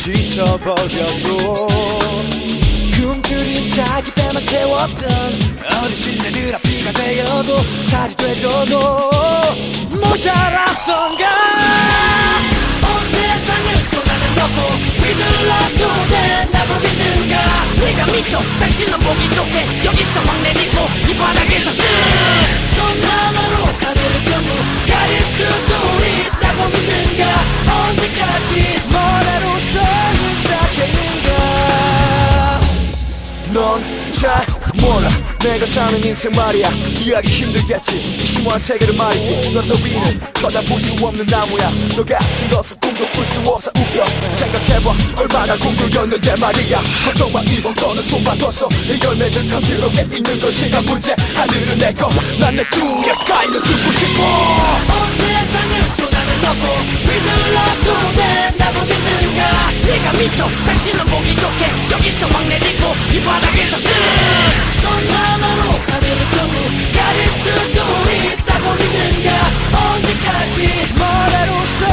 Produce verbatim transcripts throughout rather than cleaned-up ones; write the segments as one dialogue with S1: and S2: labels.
S1: 지쳐버려도 굶주린 자기 배만 채웠던 어르신들 앞이가 되어도 살이 되져도 모자랐던가. 온 세상을 쏟아내 놓고 믿을라도 된다고 믿는가. 내가 미쳐 당신은 보기 좋게 여기서 막 내리고 이 바닥에서 끝손 하나로 하늘을 전부 가릴 수도 있다고 믿는가. 언제까지 모래로서 쌓였는가. 넌 잘 몰라 내가 사는 인생 말이야. 이해하기 힘들겠지 이 심오한 세계를 말이지. 너 더위는 쳐다볼 수 없는 나무야. 너 같은 것은 꿈도 꿀 수 없어 웃겨. 생각해봐 얼마나 공들였는데 말이야. 걱정마 이번 거는 손만 뒀어. 이 열매들 탐스럽게 있는 건 시간 문제. 하늘은 내거 난 내 뚜에 깔려 죽고 싶어. 온 세상을 쏟아내 놓고 믿을라도 된다고 믿는가. 내가 미쳐 당신은 보기 좋게 여기서 막 내리고 이 바닥에서 끝손 하나로 하늘을 전부 가릴 수도 있다고 믿는가. 언제까지 모래로서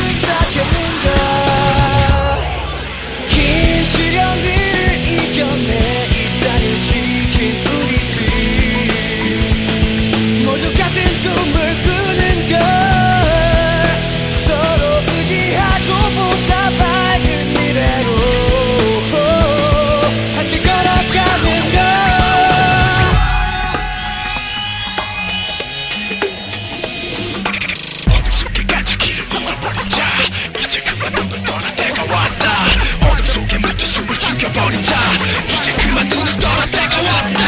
S1: 쌓였는가. 긴 시련을 이겨내 이 땅을 지킨 우리들 모두 같은 꿈을 꾸는 걸 서로 의지하고 보다 밝은 미래로 함께 걸어가는 걸.
S2: 어둠 속에까지 길을 뽑아버리자. 이제 그만 눈을 떠날 때가 왔다. 어둠 속에 맞춰 숨을 죽여버리자. 이제 그만 눈을 떠날 때가 왔다.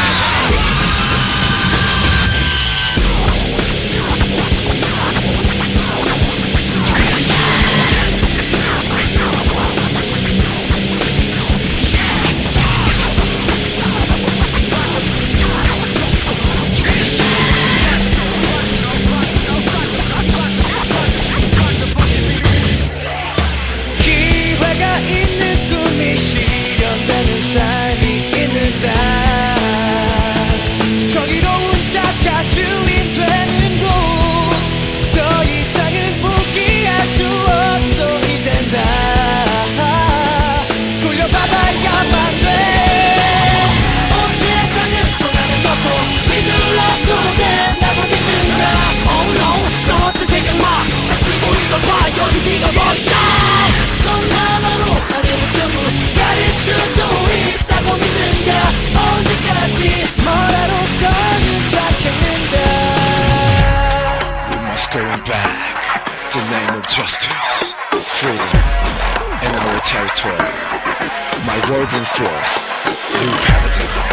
S1: 기회가 있는 꿈이 실현되는 삶이 있는다. 정의로운 작가 주인 되는 곳 더 이상은 포기할 수 없어 이젠다. 돌려받아야만 돼. 온 세상을 손안에 넣고 믿을라도 된다고 믿는가. Oh no 너 어떤 생각 마 다치고 이걸 봐. 여기 네가 멋있다. 손 하나로 하늘을 전부 가릴 수도 있다고 믿는가. 언제까지 모래로서 쌓였는가.
S2: We must go back. The name of justice, freedom, and our territory. My world bring forth new paradigm.